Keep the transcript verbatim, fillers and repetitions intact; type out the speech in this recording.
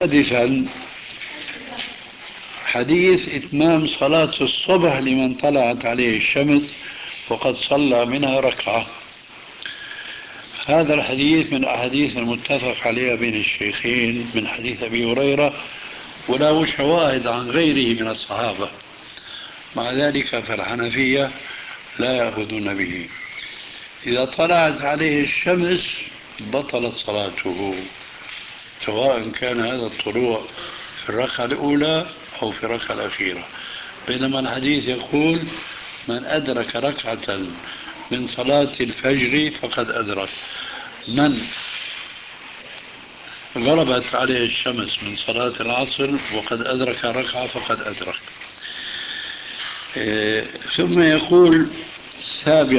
سادسا، حديث إتمام صلاة الصبح لمن طلعت عليه الشمس وقد صلى منها ركعة. هذا الحديث من الأحاديث المتفق عليها بين الشيخين من حديث أبي هريرة، وله شواهد عن غيره من الصحابة. مع ذلك فالحنفية لا يأخذون به. إذا طلعت عليه الشمس بطلت صلاته، سواء كان هذا الطلوع في الركعة الأولى أو في الركعة الأخيرة. بينما الحديث يقول: من أدرك ركعة من صلاة الفجر فقد أدرك. من غربت عليه الشمس من صلاة العصر وقد أدرك ركعة فقد أدرك. إيه ثم يقول: سابعا